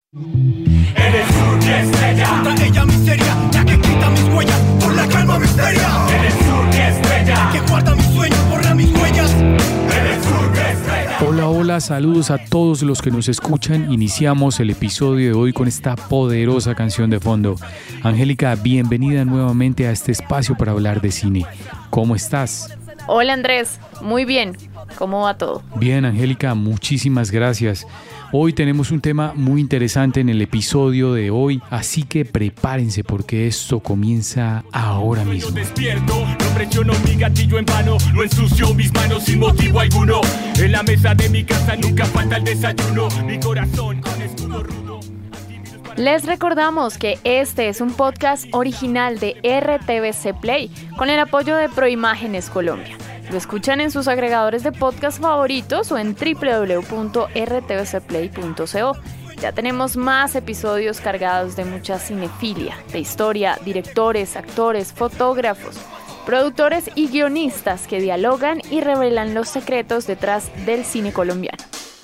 Eres una estrella, da ella miseria, la que quita mis huellas por la calma misteria. Eres una estrella, que guarda mis sueños, borra mis huellas. Eres una estrella. Hola, hola, saludos a todos los que nos escuchan. Iniciamos el episodio de hoy con esta poderosa canción de fondo. Angélica, bienvenida nuevamente a este espacio para hablar de cine. ¿Cómo estás? Hola Andrés, muy bien. ¿Cómo va todo? Bien, Angélica, muchísimas gracias. Hoy tenemos un tema muy interesante en el episodio de hoy, así que prepárense porque esto comienza ahora mismo. Despierto, no presiono mi gatillo en vano, no ensucio mis manos sin motivo alguno. En la mesa de mi casa nunca falta el desayuno, mi corazón con escudo rudo. Les recordamos que este es un podcast original de RTVC Play con el apoyo de Proimágenes Colombia. Lo escuchan en sus agregadores de podcast favoritos o en www.rtvcplay.co. Ya tenemos más episodios cargados de mucha cinefilia, de historia, directores, actores, fotógrafos, productores y guionistas que dialogan y revelan los secretos detrás del cine colombiano.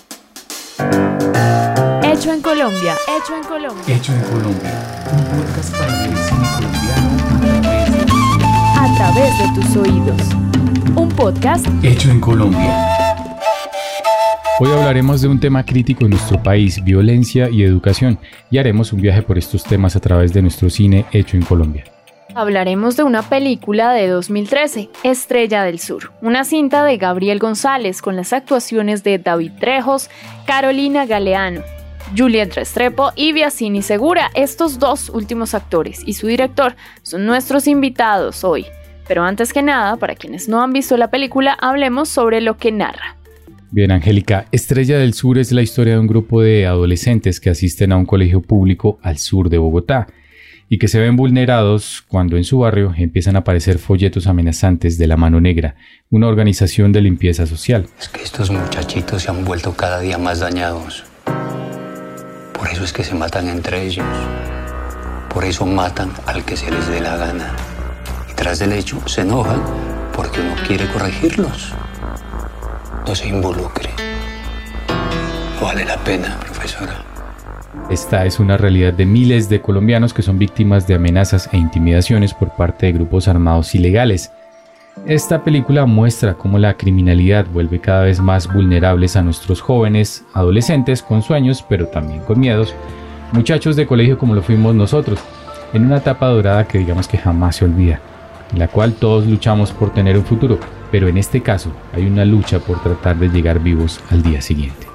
Hecho en Colombia, hecho en Colombia. Hecho en Colombia, un podcast para el cine colombiano A través de tus oídos. Un podcast hecho en Colombia. Hoy hablaremos de un tema crítico en nuestro país, violencia y educación, y haremos un viaje por estos temas a través de nuestro cine hecho en Colombia. Hablaremos de una película de 2013, Estrella del Sur, una cinta de Gabriel González con las actuaciones de David Trejos, Carolina Galeano, Juliet Restrepo y Biasini Segura. Estos dos últimos actores y su director son nuestros invitados hoy. Pero antes que nada, para quienes no han visto la película, hablemos sobre lo que narra. Bien, Angélica, Estrella del Sur es la historia de un grupo de adolescentes que asisten a un colegio público al sur de Bogotá y que se ven vulnerados cuando en su barrio empiezan a aparecer folletos amenazantes de La Mano Negra, una organización de limpieza social. Es que estos muchachitos se han vuelto cada día más dañados. Por eso es que se matan entre ellos. Por eso matan al que se les dé la gana. Tras del hecho, se enojan porque uno quiere corregirlos. No se involucre. No vale la pena, profesora. Esta es una realidad de miles de colombianos que son víctimas de amenazas e intimidaciones por parte de grupos armados ilegales. Esta película muestra cómo la criminalidad vuelve cada vez más vulnerables a nuestros jóvenes, adolescentes con sueños, pero también con miedos, muchachos de colegio como lo fuimos nosotros, en una etapa dorada que digamos que jamás se olvida, en la cual todos luchamos por tener un futuro, pero en este caso hay una lucha por tratar de llegar vivos al día siguiente.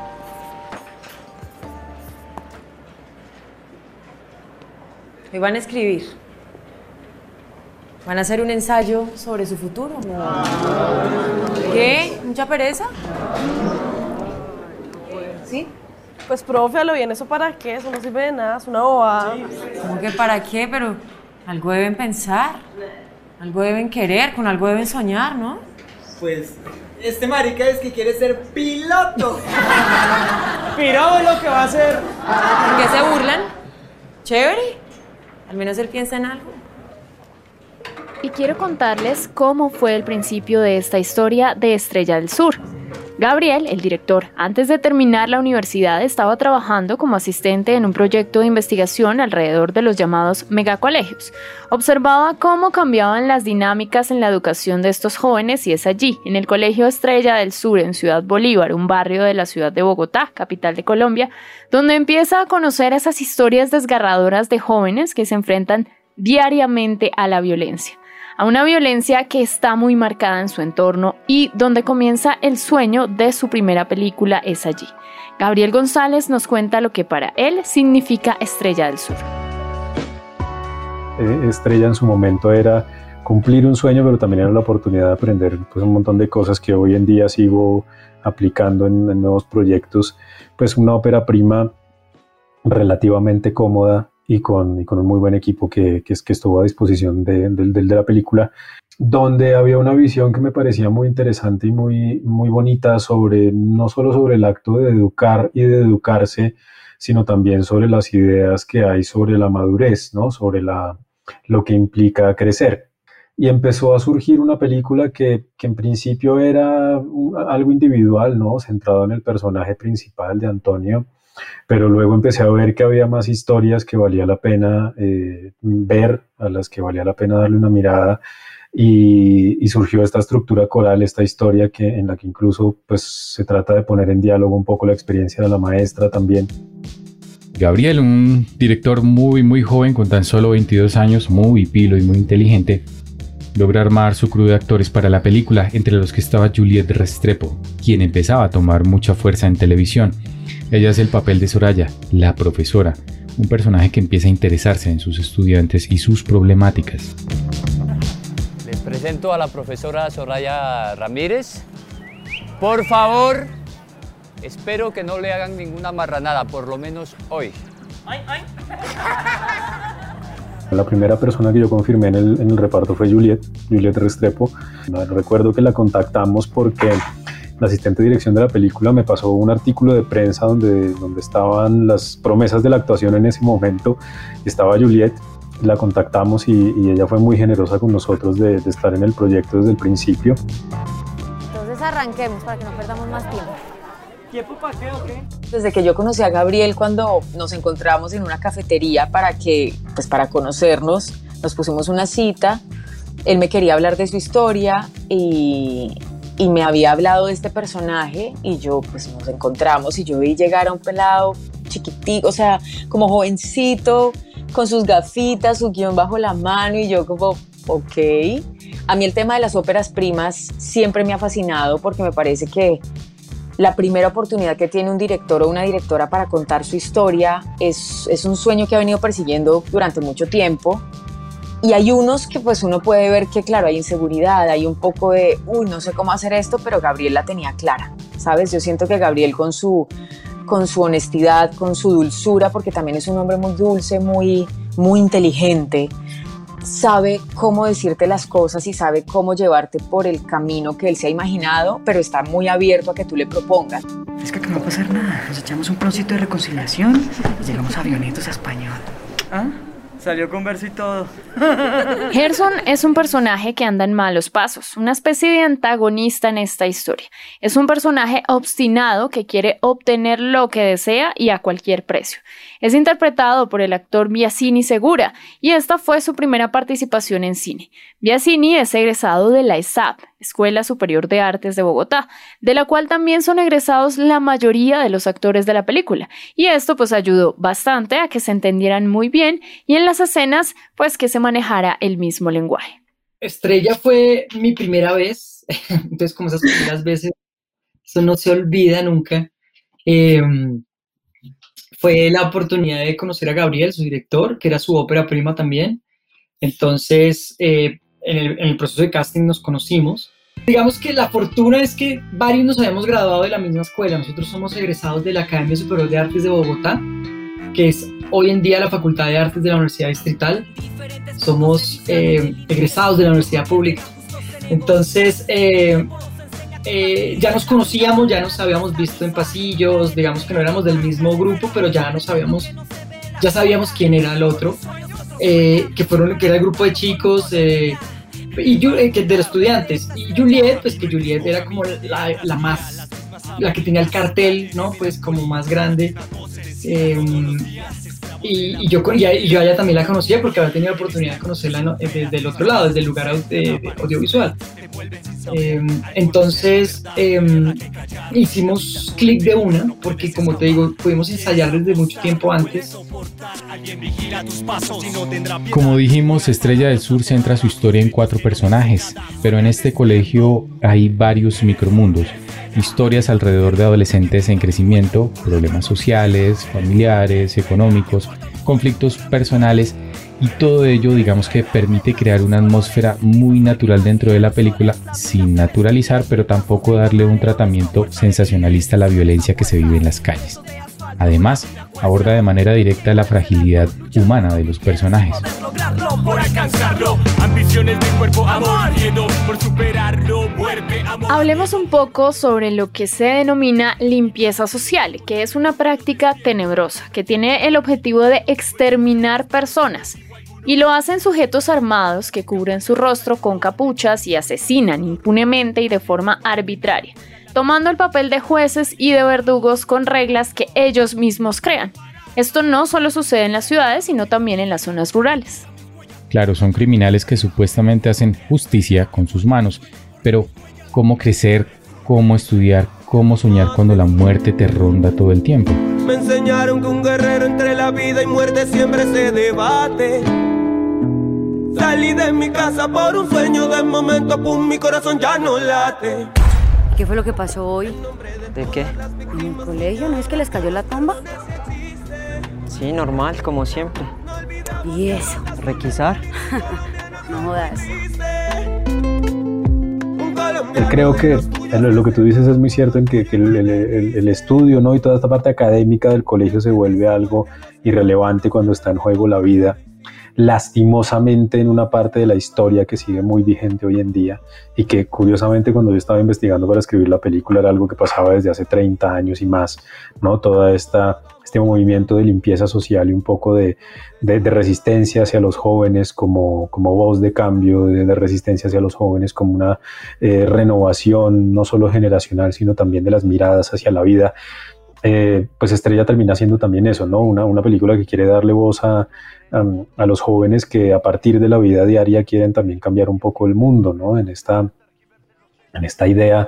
Hoy van a escribir. ¿Van a hacer un ensayo sobre su futuro? ¿Qué? ¿Mucha pereza? ¿Sí? Pues profe, a lo bien, ¿eso para qué? Eso no sirve de nada, es una bobada. ¿Cómo que para qué? Pero algo deben pensar, algo deben querer, con algo deben soñar, ¿no? Pues, este marica es que quiere ser piloto. Pirado es lo que va a hacer. ¿En qué se burlan? Chévere, al menos él piensa en algo. Y quiero contarles cómo fue el principio de esta historia de Estrella del Sur. Gabriel, el director, antes de terminar la universidad estaba trabajando como asistente en un proyecto de investigación alrededor de los llamados megacolegios. Observaba cómo cambiaban las dinámicas en la educación de estos jóvenes y es allí, en el Colegio Estrella del Sur en Ciudad Bolívar, un barrio de la ciudad de Bogotá, capital de Colombia, donde empieza a conocer esas historias desgarradoras de jóvenes que se enfrentan diariamente a la violencia. A una violencia que está muy marcada en su entorno y donde comienza el sueño de su primera película es allí. Gabriel González nos cuenta lo que para él significa Estrella del Sur. Estrella en su momento era cumplir un sueño, pero también era la oportunidad de aprender pues, un montón de cosas que hoy en día sigo aplicando en nuevos proyectos. Pues una ópera prima relativamente cómoda y con un muy buen equipo que estuvo a disposición de la película, donde había una visión que me parecía muy interesante y muy bonita no solo sobre el acto de educar y de educarse, sino también sobre las ideas que hay sobre la madurez, ¿no? Sobre lo que implica crecer. Y empezó a surgir una película que en principio era algo individual, ¿no? Centrado en el personaje principal de Antonio, pero luego empecé a ver que había más historias que valía la pena ver, a las que valía la pena darle una mirada, y surgió esta estructura coral, esta historia en la que incluso pues, se trata de poner en diálogo un poco la experiencia de la maestra también. Gabriel, un director muy joven, con tan solo 22 años, muy pilo y muy inteligente, logra armar su crew de actores para la película, entre los que estaba Juliette Restrepo, quien empezaba a tomar mucha fuerza en televisión. Ella hace el papel de Soraya, la profesora, un personaje que empieza a interesarse en sus estudiantes y sus problemáticas. Les presento a la profesora Soraya Ramírez. Por favor, espero que no le hagan ninguna marranada, por lo menos hoy. La primera persona que yo confirmé en el reparto fue Juliette Restrepo. Recuerdo que la contactamos porque la asistente de dirección de la película me pasó un artículo de prensa donde estaban las promesas de la actuación en ese momento. Estaba Juliette, la contactamos y ella fue muy generosa con nosotros de estar en el proyecto desde el principio. Entonces arranquemos para que no perdamos más tiempo. ¿Tiempo para qué o qué? Desde que yo conocí a Gabriel, cuando nos encontramos en una cafetería para conocernos, nos pusimos una cita, él me quería hablar de su historia y me había hablado de este personaje y yo pues nos encontramos y yo vi llegar a un pelado chiquitico, o sea, como jovencito, con sus gafitas, su guión bajo la mano y yo como, ok. A mí el tema de las óperas primas siempre me ha fascinado porque me parece que la primera oportunidad que tiene un director o una directora para contar su historia es un sueño que ha venido persiguiendo durante mucho tiempo. Y hay unos que pues uno puede ver que, claro, hay inseguridad, hay un poco de, no sé cómo hacer esto, pero Gabriel la tenía clara, ¿sabes? Yo siento que Gabriel con su honestidad, con su dulzura, porque también es un hombre muy dulce, muy inteligente, sabe cómo decirte las cosas y sabe cómo llevarte por el camino que él se ha imaginado, pero está muy abierto a que tú le propongas. Es que acá no va a pasar nada. Nos echamos un proncito de reconciliación y llegamos avionitos a Español. ¿Ah? Salió con verso y todo. Gerson es un personaje que anda en malos pasos, una especie de antagonista en esta historia. Es un personaje obstinado que quiere obtener lo que desea y a cualquier precio. Es interpretado por el actor Biasini Segura y esta fue su primera participación en cine. Biasini es egresado de la ESAP, Escuela Superior de Artes de Bogotá, de la cual también son egresados la mayoría de los actores de la película, y esto pues ayudó bastante a que se entendieran muy bien y en las escenas pues que se manejara el mismo lenguaje. Estrella fue mi primera vez, entonces como esas primeras veces, eso no se olvida nunca. Fue la oportunidad de conocer a Gabriel, su director, que era su ópera prima también. Entonces, en el proceso de casting nos conocimos. Digamos que la fortuna es que varios nos habíamos graduado de la misma escuela. Nosotros somos egresados de la Academia Superior de Artes de Bogotá, que es hoy en día la Facultad de Artes de la Universidad Distrital. Somos egresados de la Universidad Pública. Entonces, ya nos conocíamos, ya nos habíamos visto en pasillos, digamos que no éramos del mismo grupo, pero ya sabíamos quién era el otro, que era el grupo de chicos de los estudiantes, y Juliette, pues que Juliette era como la que tenía el cartel, ¿no? Pues como más grande, y yo a ella también la conocía porque había tenido la oportunidad de conocerla desde el otro lado, desde el lugar de audiovisual. Entonces hicimos clic de una, porque como te digo, pudimos ensayar desde mucho tiempo antes. Como dijimos, Estrella del Sur centra su historia en 4 personajes, pero en este colegio hay varios micromundos, historias alrededor de adolescentes en crecimiento, problemas sociales, familiares, económicos, conflictos personales, y todo ello, digamos que permite crear una atmósfera muy natural dentro de la película, sin naturalizar, pero tampoco darle un tratamiento sensacionalista a la violencia que se vive en las calles. Además, aborda de manera directa la fragilidad humana de los personajes. Hablemos un poco sobre lo que se denomina limpieza social, que es una práctica tenebrosa que tiene el objetivo de exterminar personas. Y lo hacen sujetos armados que cubren su rostro con capuchas y asesinan impunemente y de forma arbitraria. tomando el papel de jueces y de verdugos con reglas que ellos mismos crean. Esto no solo sucede en las ciudades, sino también en las zonas rurales. Claro, son criminales que supuestamente hacen justicia con sus manos, pero ¿cómo crecer? ¿Cómo estudiar? ¿Cómo soñar cuando la muerte te ronda todo el tiempo? Me enseñaron que un guerrero entre la vida y muerte siempre se debate. Salí de mi casa por un sueño, de momento pum, mi corazón ya no late. ¿Qué fue lo que pasó hoy? ¿De qué? ¿En el colegio? ¿No es que les cayó la tumba? Sí, normal, como siempre. ¿Y eso? ¿Requisar? No jodas. Creo que lo que tú dices es muy cierto en que el estudio, ¿no? Y toda esta parte académica del colegio se vuelve algo irrelevante cuando está en juego la vida. Lastimosamente en una parte de la historia que sigue muy vigente hoy en día y que curiosamente cuando yo estaba investigando para escribir la película era algo que pasaba desde hace 30 años y más, ¿no? Toda este movimiento de limpieza social y un poco de resistencia hacia los jóvenes como voz de cambio, de resistencia hacia los jóvenes como una renovación no solo generacional sino también de las miradas hacia la vida. Pues Estrella termina siendo también eso, ¿no? Una película que quiere darle voz a los jóvenes que a partir de la vida diaria quieren también cambiar un poco el mundo, ¿no? En esta idea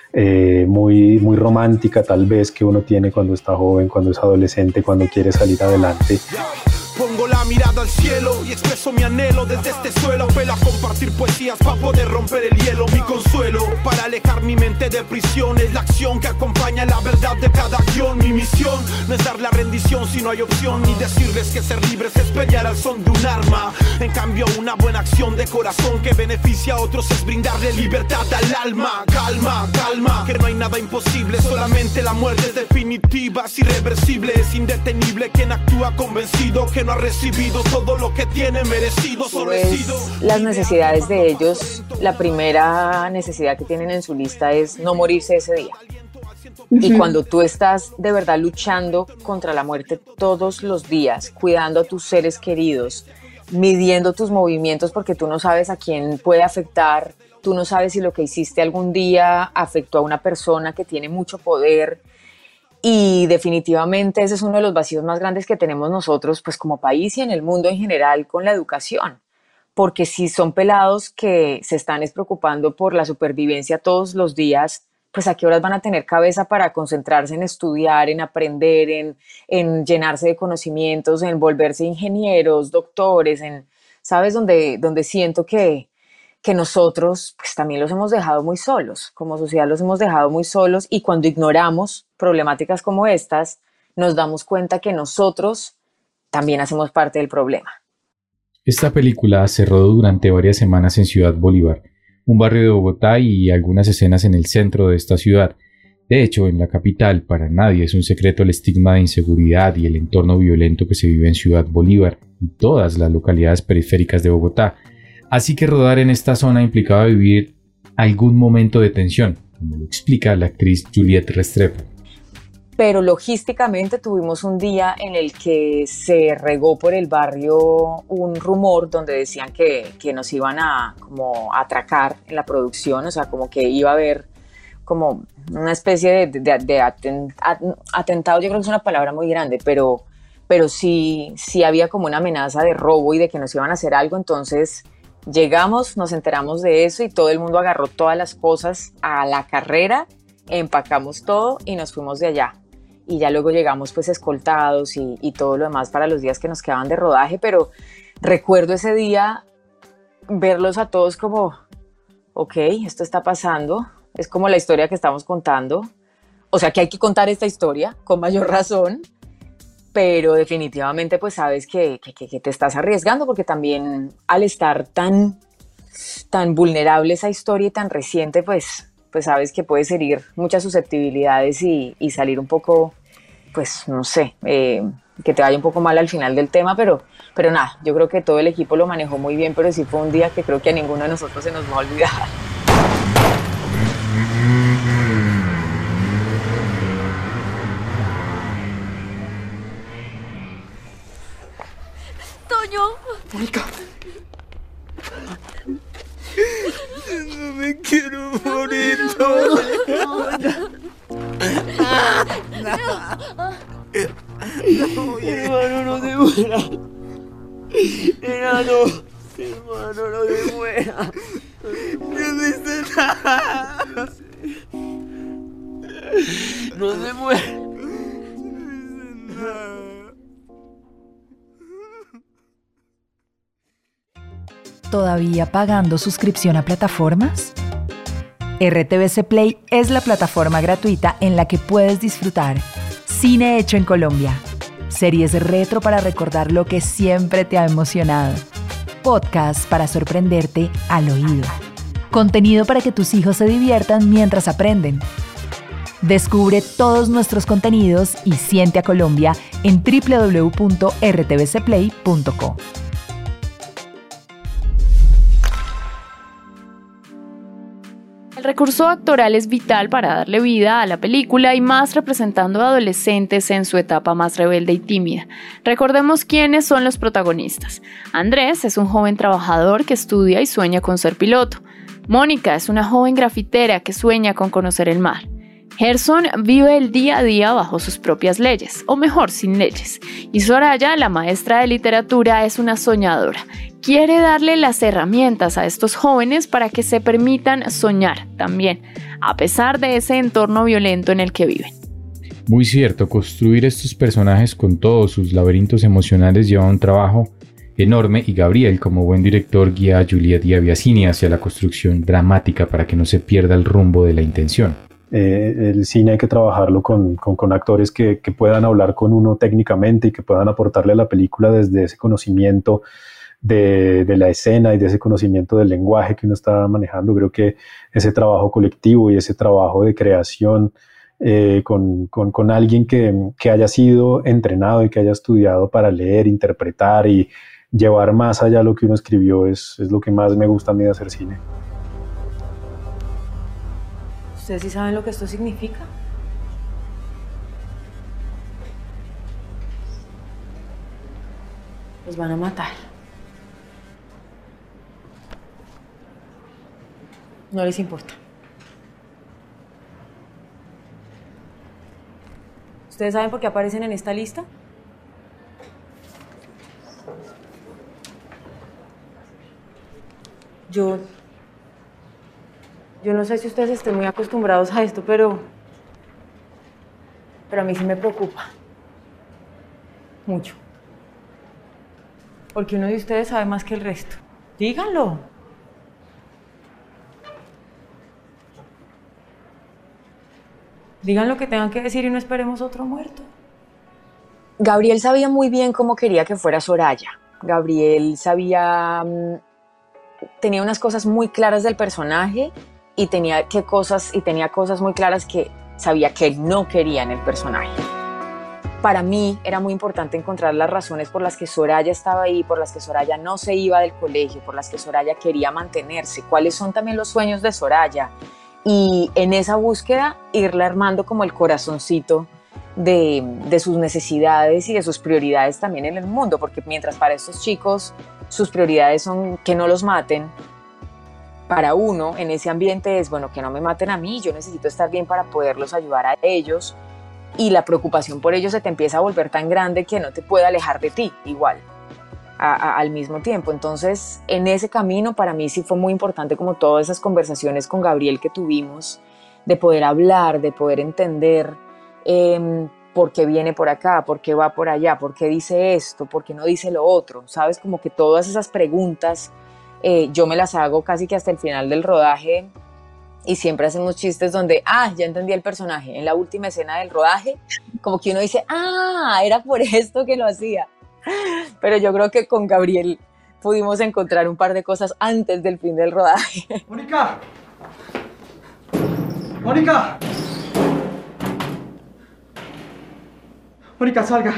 muy, muy romántica tal vez que uno tiene cuando está joven, cuando es adolescente, cuando quiere salir adelante. Pongo la mirada al cielo y expreso mi anhelo desde este suelo. Apelo a compartir poesías para poder romper el hielo. Mi consuelo para alejar mi mente de prisión es la acción que acompaña la verdad de cada acción. Mi misión no es dar la rendición si no hay opción, ni decirles que ser libres es pelear al son de un arma. En cambio una buena acción de corazón que beneficia a otros es brindarle libertad al alma. Calma, calma, que no hay nada imposible, solamente la muerte es definitiva, es irreversible, es indetenible quien actúa convencido que no ha recibido todo lo que tiene merecido. Pues, las necesidades de ellos, la primera necesidad que tienen en su lista es no morirse ese día. Y cuando tú estás de verdad luchando contra la muerte todos los días, cuidando a tus seres queridos, midiendo tus movimientos porque tú no sabes a quién puede afectar, tú no sabes si lo que hiciste algún día afectó a una persona que tiene mucho poder. Y definitivamente ese es uno de los vacíos más grandes que tenemos nosotros, pues como país y en el mundo en general con la educación. Porque si son pelados que se están preocupando por la supervivencia todos los días, pues a qué horas van a tener cabeza para concentrarse en estudiar, en aprender, en llenarse de conocimientos, en volverse ingenieros, doctores, ¿sabes? Donde siento que nosotros pues también los hemos dejado muy solos, como sociedad los hemos dejado muy solos, y cuando ignoramos problemáticas como estas, nos damos cuenta que nosotros también hacemos parte del problema. Esta película se rodó durante varias semanas en Ciudad Bolívar, un barrio de Bogotá, y algunas escenas en el centro de esta ciudad. De hecho, en la capital, para nadie es un secreto el estigma de inseguridad y el entorno violento que se vive en Ciudad Bolívar y todas las localidades periféricas de Bogotá. Así que rodar en esta zona implicaba vivir algún momento de tensión, como lo explica la actriz Juliette Restrepo. Pero logísticamente tuvimos un día en el que se regó por el barrio un rumor donde decían que nos iban a como atracar en la producción, o sea, como que iba a haber como una especie de atentado. Yo creo que es una palabra muy grande, pero sí había como una amenaza de robo y de que nos iban a hacer algo. Entonces llegamos, nos enteramos de eso y todo el mundo agarró todas las cosas a la carrera, empacamos todo y nos fuimos de allá. Y ya luego llegamos pues escoltados y todo lo demás para los días que nos quedaban de rodaje, pero recuerdo ese día verlos a todos como, ok, esto está pasando, es como la historia que estamos contando, o sea que hay que contar esta historia con mayor razón, pero definitivamente pues sabes que te estás arriesgando, porque también al estar tan vulnerable esa historia y tan reciente, pues sabes que puedes herir muchas susceptibilidades y salir un poco, pues no sé, que te vaya un poco mal al final del tema, pero nada, yo creo que todo el equipo lo manejó muy bien, pero sí fue un día que creo que a ninguno de nosotros se nos va a olvidar. Toño. Mónica. No me quiero morir. Hermano, no te mueras. Hermano, no te mueras. No dice nada. No te mueras. ¿Todavía pagando suscripción a plataformas? RTVC Play es la plataforma gratuita en la que puedes disfrutar cine hecho en Colombia, series retro para recordar lo que siempre te ha emocionado, podcasts para sorprenderte al oído, contenido para que tus hijos se diviertan mientras aprenden. Descubre todos nuestros contenidos y siente a Colombia en www.rtvcplay.co. El recurso actoral es vital para darle vida a la película y más representando a adolescentes en su etapa más rebelde y tímida. Recordemos quiénes son los protagonistas. Andrés es un joven trabajador que estudia y sueña con ser piloto. Mónica es una joven grafitera que sueña con conocer el mar. Gerson vive el día a día bajo sus propias leyes, o mejor, sin leyes. Y Soraya, la maestra de literatura, es una soñadora. Quiere darle las herramientas a estos jóvenes para que se permitan soñar también, a pesar de ese entorno violento en el que viven. Muy cierto, construir estos personajes con todos sus laberintos emocionales lleva un trabajo enorme y Gabriel, como buen director, guía a Juliet y a Biasini hacia la construcción dramática para que no se pierda el rumbo de la intención. El cine hay que trabajarlo con actores que puedan hablar con uno técnicamente y que puedan aportarle a la película desde ese conocimiento de la escena y de ese conocimiento del lenguaje que uno está manejando. Creo que ese trabajo colectivo y ese trabajo de creación con alguien que haya sido entrenado y que haya estudiado para leer, interpretar y llevar más allá lo que uno escribió es lo que más me gusta a mí de hacer cine. ¿Ustedes sí saben lo que esto significa? Los van a matar. No les importa. ¿Ustedes saben por qué aparecen en esta lista? Yo no sé si ustedes estén muy acostumbrados a esto, pero a mí sí me preocupa. Mucho. Porque uno de ustedes sabe más que el resto. Díganlo. Digan lo que tengan que decir y no esperemos otro muerto. Gabriel sabía muy bien cómo quería que fuera Soraya. Gabriel tenía unas cosas muy claras del personaje y tenía cosas muy claras que sabía que no quería en el personaje. Para mí era muy importante encontrar las razones por las que Soraya estaba ahí, por las que Soraya no se iba del colegio, por las que Soraya quería mantenerse, cuáles son también los sueños de Soraya. Y en esa búsqueda irle armando como el corazoncito de sus necesidades y de sus prioridades también en el mundo, porque mientras para estos chicos sus prioridades son que no los maten, para uno en ese ambiente es, bueno, que no me maten a mí, yo necesito estar bien para poderlos ayudar a ellos, y la preocupación por ellos se te empieza a volver tan grande que no te puede alejar de ti igual, al mismo tiempo. Entonces, en ese camino para mí sí fue muy importante como todas esas conversaciones con Gabriel que tuvimos, de poder hablar, de poder entender por qué viene por acá, por qué va por allá, por qué dice esto, por qué no dice lo otro, ¿sabes? Como que todas esas preguntas yo me las hago casi que hasta el final del rodaje y siempre hacemos chistes donde, ya entendí el personaje, en la última escena del rodaje, como que uno dice, era por esto que lo hacía. Pero yo creo que con Gabriel pudimos encontrar un par de cosas antes del fin del rodaje. ¡Mónica! ¡Mónica! ¡Mónica, salga!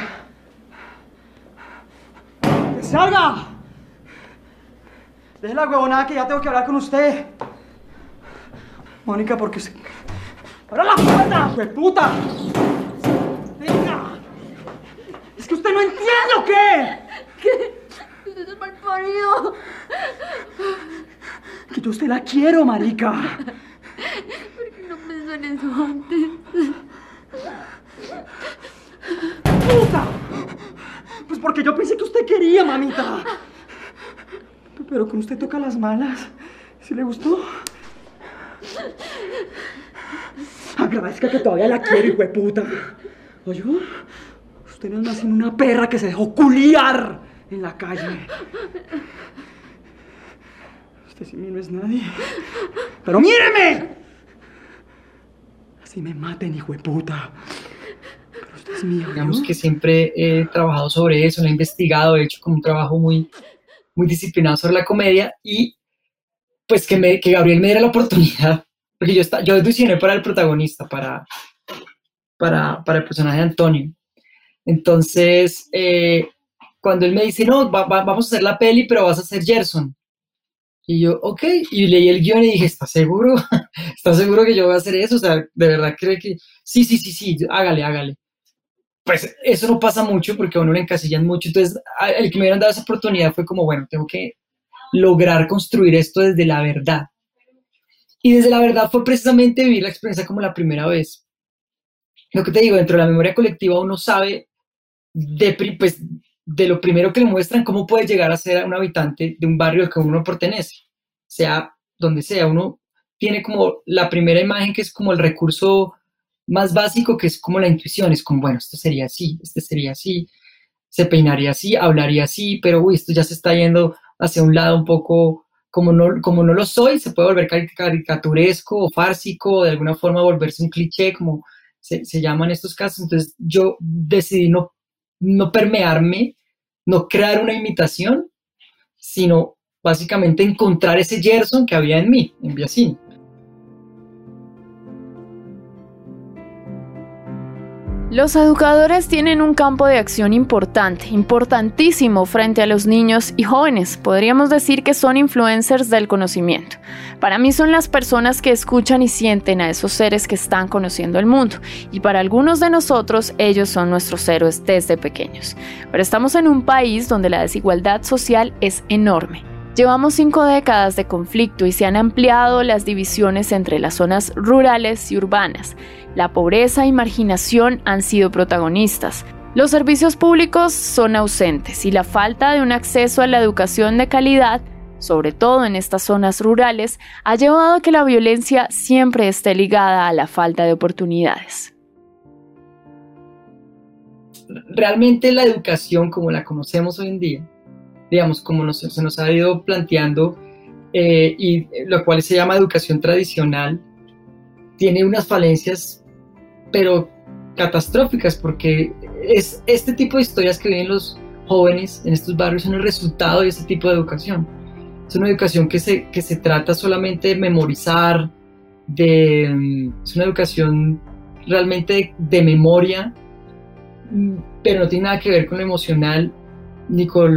¡Que salga! Deje la huevonada que ya tengo que hablar con usted. Mónica, porque se... ¡Abra la puerta! ¡Hueputa! ¡Venga! ¡Es que usted no entiende o qué! ¿Qué? ¡Usted es malparido! yo a usted la quiero, marica. ¿Por qué no pensó en eso antes? ¡Puta! Pues porque yo pensé que usted quería, mamita. Pero con usted toca las malas. ¿Sí le gustó? Agradezca que todavía la quiero, hijo de puta. ¿Oyó? Usted no es más sino una perra que se dejó culiar en la calle. Usted sin mí no es nadie. ¡Pero míreme! Así me maten, hijo de puta. Pero usted es mío, ¿no? Digamos que siempre he trabajado sobre eso, lo he investigado, he hecho como un trabajo muy disciplinado sobre la comedia y pues que Gabriel me diera la oportunidad, porque yo audicioné para el protagonista, para el personaje de Antonio. Entonces, cuando él me dice, no, vamos a hacer la peli, pero vas a ser Gerson. Y yo, ok, y leí el guión y dije, ¿estás seguro? ¿Estás seguro que yo voy a hacer eso? O sea, ¿de verdad cree que...? Sí, hágale. Pues eso no pasa mucho porque a uno le encasillan mucho. Entonces, el que me hubieran dado esa oportunidad fue como, bueno, tengo que lograr construir esto desde la verdad. Y desde la verdad fue precisamente vivir la experiencia como la primera vez. Lo que te digo, dentro de la memoria colectiva uno sabe de lo primero que le muestran cómo puede llegar a ser un habitante de un barrio al que uno pertenece. Sea donde sea, uno tiene como la primera imagen que es como el recurso más básico, que es como la intuición, es como, bueno, esto sería así, este sería así, se peinaría así, hablaría así, pero uy, esto ya se está yendo hacia un lado un poco, como no lo soy, se puede volver caricaturesco o fársico, o de alguna forma volverse un cliché, como se llaman estos casos. Entonces yo decidí no permearme, no crear una imitación, sino básicamente encontrar ese Gerson que había en mí, en Biasini. Los educadores tienen un campo de acción importantísimo frente a los niños y jóvenes. Podríamos decir que son influencers del conocimiento. Para mí son las personas que escuchan y sienten a esos seres que están conociendo el mundo. Y para algunos de nosotros, ellos son nuestros héroes desde pequeños. Pero estamos en un país donde la desigualdad social es enorme. Llevamos 5 décadas de conflicto y se han ampliado las divisiones entre las zonas rurales y urbanas. La pobreza y marginación han sido protagonistas. Los servicios públicos son ausentes y la falta de un acceso a la educación de calidad, sobre todo en estas zonas rurales, ha llevado a que la violencia siempre esté ligada a la falta de oportunidades. Realmente la educación como la conocemos hoy en día, digamos, como se nos ha ido planteando, y lo cual se llama educación tradicional, tiene unas falencias, pero catastróficas, porque es este tipo de historias que viven los jóvenes en estos barrios son el resultado de ese tipo de educación. Es una educación que se trata solamente de memorizar, es una educación realmente de memoria, pero no tiene nada que ver con lo emocional, ni con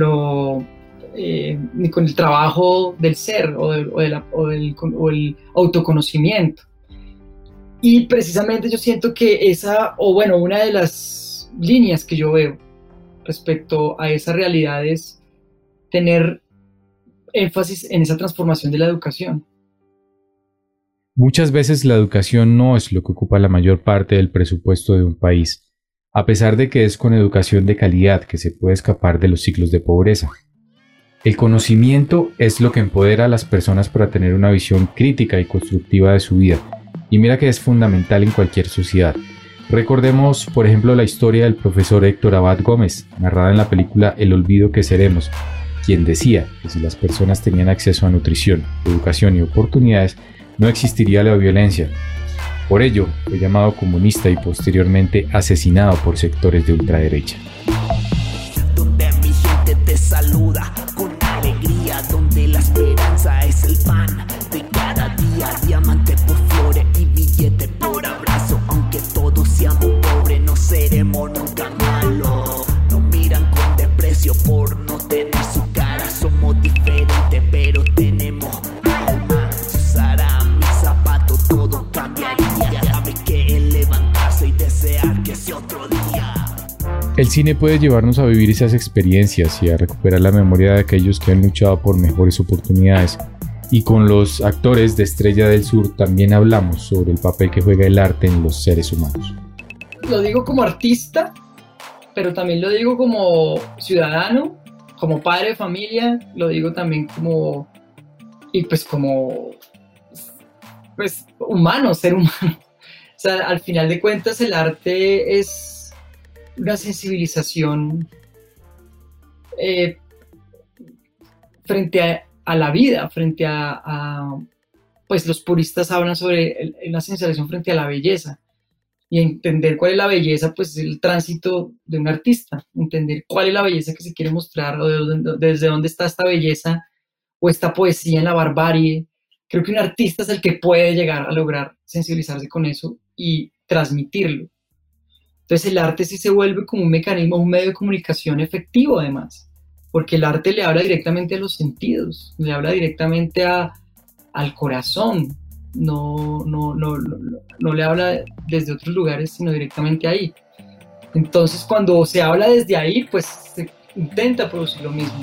el trabajo del ser o el autoconocimiento. Y precisamente yo siento que una de las líneas que yo veo respecto a esa realidad es tener énfasis en esa transformación de la educación. Muchas veces la educación no es lo que ocupa la mayor parte del presupuesto de un país, a pesar de que es con educación de calidad que se puede escapar de los ciclos de pobreza. El conocimiento es lo que empodera a las personas para tener una visión crítica y constructiva de su vida, y mira que es fundamental en cualquier sociedad. Recordemos, por ejemplo, la historia del profesor Héctor Abad Gómez, narrada en la película El olvido que seremos, quien decía que si las personas tenían acceso a nutrición, educación y oportunidades, no existiría la violencia. Por ello, fue llamado comunista y posteriormente asesinado por sectores de ultraderecha. Donde mi gente te saluda con alegría, donde la esperanza es el pan de cada día, diamante por flores y billete por abrazo, aunque todos seamos pobres no seremos nunca malos, nos miran con desprecio por no tener su cara, somos diferentes pero tenemos alma, si usara mis zapatos todo cambiaría, sabe que el levantarse y desear que sea otro día. El cine puede llevarnos a vivir esas experiencias y a recuperar la memoria de aquellos que han luchado por mejores oportunidades. Y con los actores de Estrella del Sur también hablamos sobre el papel que juega el arte en los seres humanos. Lo digo como artista, pero también lo digo como ciudadano, como padre de familia, lo digo también como humano, ser humano. O sea, al final de cuentas el arte es una sensibilización frente a la vida, frente pues los puristas hablan sobre una sensibilización frente a la belleza. Y entender cuál es la belleza, pues es el tránsito de un artista, entender cuál es la belleza que se quiere mostrar, o desde dónde está esta belleza o esta poesía en la barbarie. Creo que un artista es el que puede llegar a lograr sensibilizarse con eso y transmitirlo. Entonces el arte sí se vuelve como un mecanismo, un medio de comunicación efectivo además, porque el arte le habla directamente a los sentidos, le habla directamente al corazón. No le habla desde otros lugares, sino directamente ahí. Entonces, cuando se habla desde ahí, pues se intenta producir lo mismo.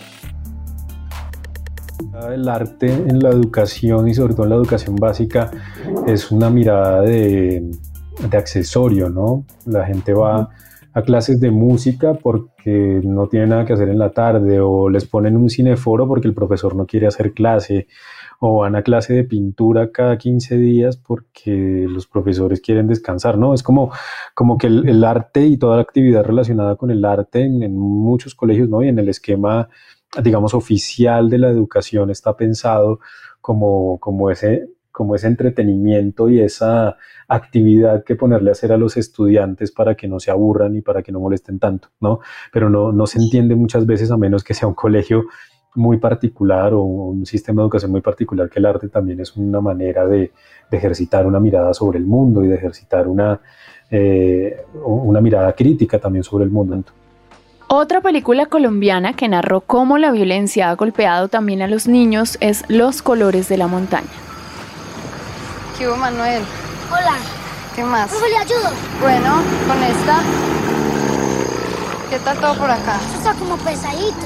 El arte en la educación y sobre todo en la educación básica es una mirada de accesorio, ¿no? La gente va a clases de música porque no tiene nada que hacer en la tarde, o les ponen un cineforo porque el profesor no quiere hacer clase, o van a clase de pintura cada 15 días porque los profesores quieren descansar, ¿no? Es como que el arte y toda la actividad relacionada con el arte en muchos colegios, ¿no? Y en el esquema, digamos, oficial de la educación está pensado como ese entretenimiento y esa actividad que ponerle a hacer a los estudiantes para que no se aburran y para que no molesten tanto, ¿no? Pero no se entiende muchas veces, a menos que sea un colegio muy particular o un sistema de educación muy particular, que el arte también es una manera de ejercitar una mirada sobre el mundo y de ejercitar una mirada crítica también sobre el mundo. Otra película colombiana que narró cómo la violencia ha golpeado también a los niños es Los colores de la montaña. ¿Qué hubo, Manuel? Hola. ¿Qué más? ¿Cómo le ayudo? Bueno, con esta. ¿Qué tal todo por acá? Esto está como pesadito.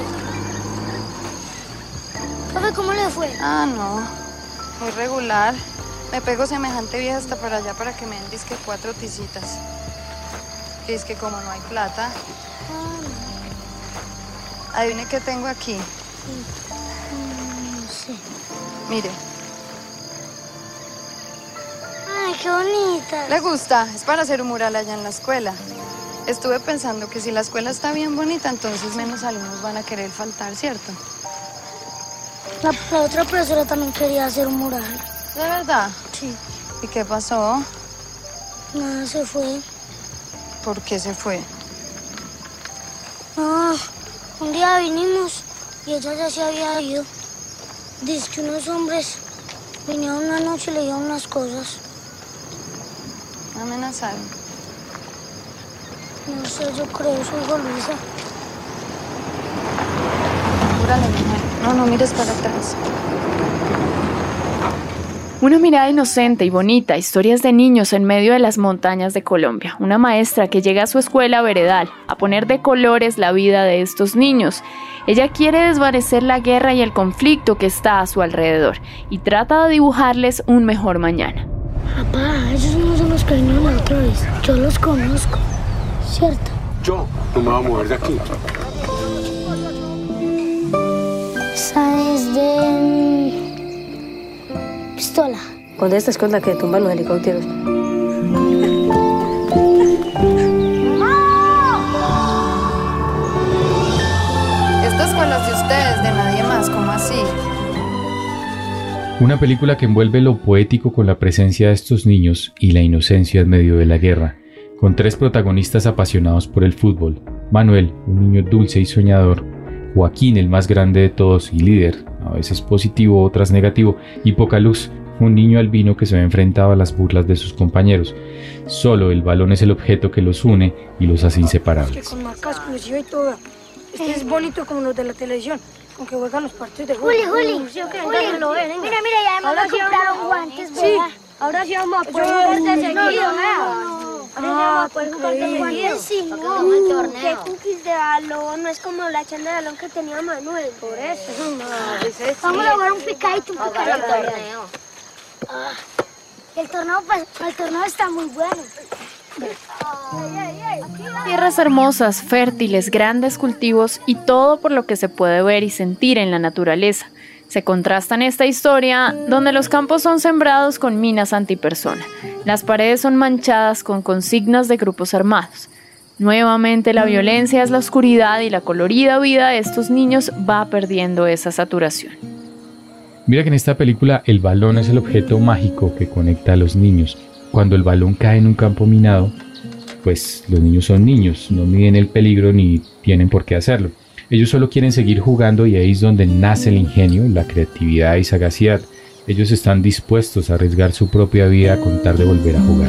¿Profe, cómo le fue? Ah, no. Muy regular. Me pego semejante vieja hasta para allá para que me den disque 4 ticitas. Y es que como no hay plata. Adivine qué tengo aquí. No sé. Mire. Ay, qué bonita. ¿Le gusta? Es para hacer un mural allá en la escuela. Estuve pensando que si la escuela está bien bonita, entonces menos alumnos van a querer faltar, ¿cierto? La otra profesora también quería hacer un mural. ¿De verdad? Sí. ¿Y qué pasó? Nada, se fue. ¿Por qué se fue? No, un día vinimos y ella ya se había ido. Dice que unos hombres vinieron una noche y le dieron unas cosas. ¿Amenazaron? No sé, yo creo, soy Luisa. Júrale, mujer. No mires para atrás. Una mirada inocente y bonita, historias de niños en medio de las montañas de Colombia. Una maestra que llega a su escuela veredal a poner de colores la vida de estos niños. Ella quiere desvanecer la guerra y el conflicto que está a su alrededor y trata de dibujarles un mejor mañana. Papá, esos no son los que vinieron la otra vez. Yo los conozco, ¿cierto? Yo no me voy a mover de aquí. Esa es de... pistola. Cuando esta es con la que tumban los helicópteros. Esta escuela es de ustedes, de nadie más, ¿cómo así? Una película que envuelve lo poético con la presencia de estos niños y la inocencia en medio de la guerra, con 3 protagonistas apasionados por el fútbol: Manuel, un niño dulce y soñador; Joaquín, el más grande de todos y líder, a veces positivo, otras negativo; y Pocaluz, un niño albino que se ve enfrentado a las burlas de sus compañeros. Solo el balón es el objeto que los une y los hace inseparables. Es que con marca exclusiva y todo. Este es bonito como los de la televisión, aunque juegan los partidos de Juli, mira, ya además me compraron guantes, ¿verdad? Sí, ahora sí vamos a poder verte seguido, Pues jugar con buenísimo. Que cookies de balón, no es como la chanda de balón que tenía Manuel. Por eso. Vamos a jugar un picadito, un torneo. El torneo está muy bueno. Tierras hermosas, fértiles, grandes cultivos y todo por lo que se puede ver y sentir en la naturaleza. Se contrasta en esta historia donde los campos son sembrados con minas antipersona. Las paredes son manchadas con consignas de grupos armados. Nuevamente la violencia es la oscuridad y la colorida vida de estos niños va perdiendo esa saturación. Mira que en esta película el balón es el objeto mágico que conecta a los niños. Cuando el balón cae en un campo minado, pues los niños son niños, no miden el peligro ni tienen por qué hacerlo. Ellos solo quieren seguir jugando y ahí es donde nace el ingenio, la creatividad y sagacidad. Ellos están dispuestos a arriesgar su propia vida con tal de volver a jugar.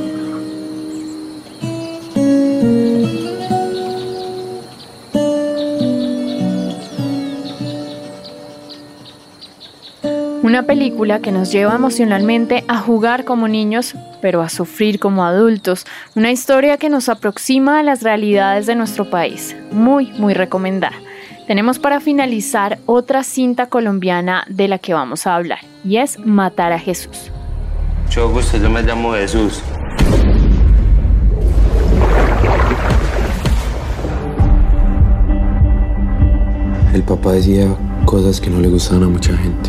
Una película que nos lleva emocionalmente a jugar como niños, pero a sufrir como adultos. Una historia que nos aproxima a las realidades de nuestro país. Muy, muy recomendada. Tenemos para finalizar otra cinta colombiana de la que vamos a hablar, y es Matar a Jesús. Mucho gusto, yo me llamo Jesús. El papá decía cosas que no le gustaban a mucha gente.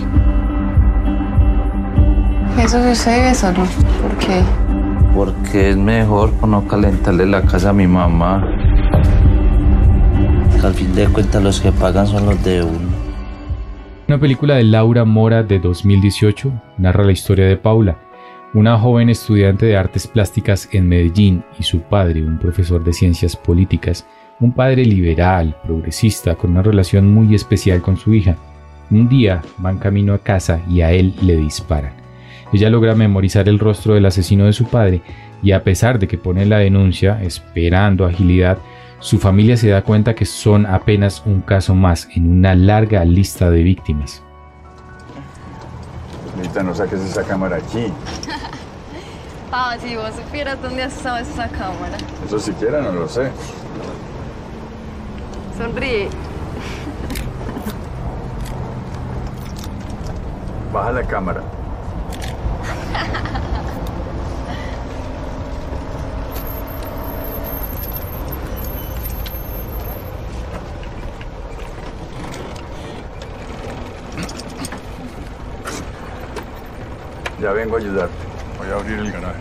Eso que usted vive solo, ¿por qué? Porque es mejor por no calentarle la casa a mi mamá. Al fin de cuentas los que pagan son los de uno. Una película de Laura Mora de 2018 narra la historia de Paula, una joven estudiante de artes plásticas en Medellín, y su padre, un profesor de ciencias políticas, un padre liberal, progresista, con una relación muy especial con su hija. Un día van camino a casa y a él le disparan. Ella logra memorizar el rostro del asesino de su padre y, a pesar de que pone la denuncia esperando agilidad, su familia se da cuenta que son apenas un caso más en una larga lista de víctimas. Ahorita no saques esa cámara aquí. Ah, si vos supieras dónde has estado esa cámara. Eso siquiera no lo sé. Sonríe. Baja la cámara. Ya vengo a ayudarte. Voy a abrir el garaje.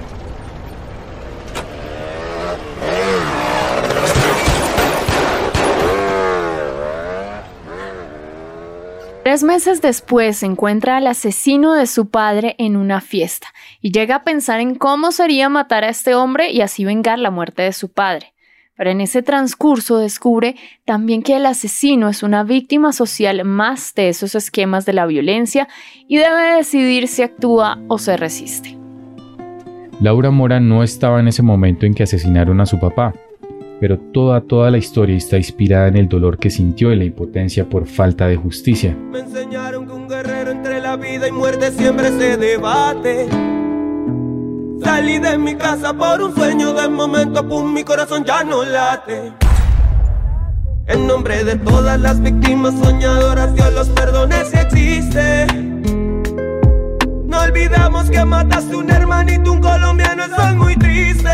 Tres meses después se encuentra al asesino de su padre en una fiesta y llega a pensar en cómo sería matar a este hombre y así vengar la muerte de su padre. Pero en ese transcurso descubre también que el asesino es una víctima social más de esos esquemas de la violencia y debe decidir si actúa o se resiste. Laura Mora no estaba en ese momento en que asesinaron a su papá, pero toda la historia está inspirada en el dolor que sintió y la impotencia por falta de justicia. Me enseñaron que un guerrero entre la vida y muerte siempre se debate. Salí de mi casa por un sueño, de momento pum, mi corazón ya no late. En nombre de todas las víctimas soñadoras, Dios los perdone si existe. No olvidamos que mataste un hermanito, un colombiano, eso es muy triste.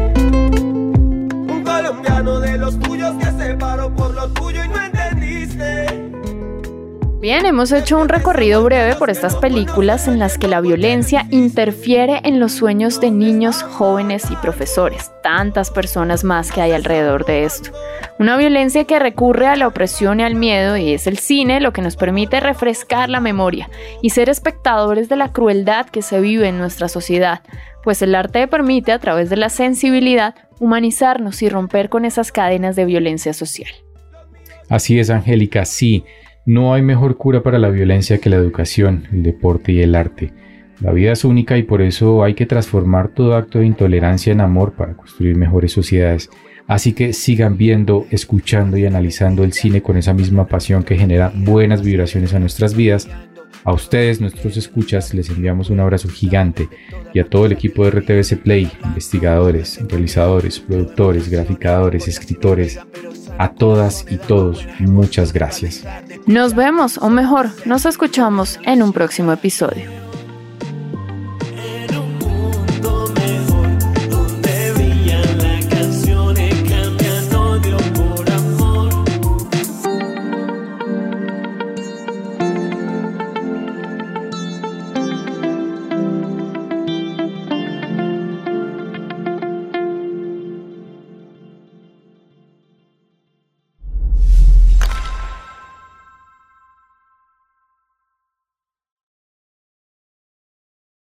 Un colombiano de los tuyos que se paró por lo tuyo y no entendiste. Bien, hemos hecho un recorrido breve por estas películas en las que la violencia interfiere en los sueños de niños, jóvenes y profesores, tantas personas más que hay alrededor de esto. Una violencia que recurre a la opresión y al miedo, y es el cine lo que nos permite refrescar la memoria y ser espectadores de la crueldad que se vive en nuestra sociedad, pues el arte permite, a través de la sensibilidad, humanizarnos y romper con esas cadenas de violencia social. Así es, Angélica, sí. No hay mejor cura para la violencia que la educación, el deporte y el arte. La vida es única y por eso hay que transformar todo acto de intolerancia en amor para construir mejores sociedades. Así que sigan viendo, escuchando y analizando el cine con esa misma pasión que genera buenas vibraciones a nuestras vidas A ustedes, nuestros escuchas, les enviamos un abrazo gigante y a todo el equipo de RTBC Play, investigadores, realizadores, productores, graficadores, escritores, a todas y todos, muchas gracias. Nos vemos, o mejor, nos escuchamos en un próximo episodio.